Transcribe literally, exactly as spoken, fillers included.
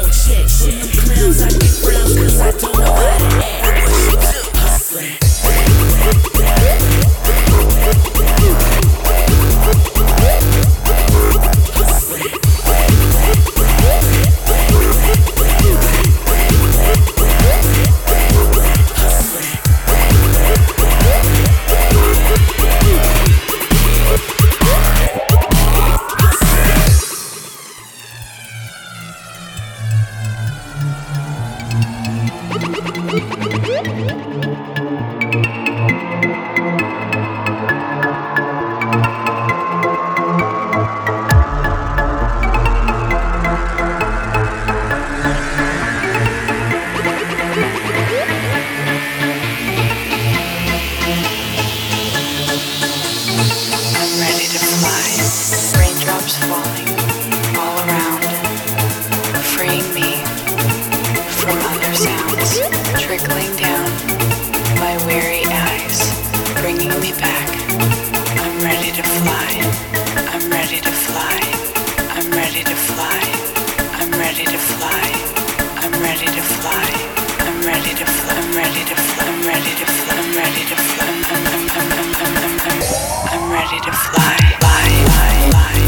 on check. From them clowns I get frowns cause I don't know how to act. Hustling. I'm ready to fly, fly, fly, fly.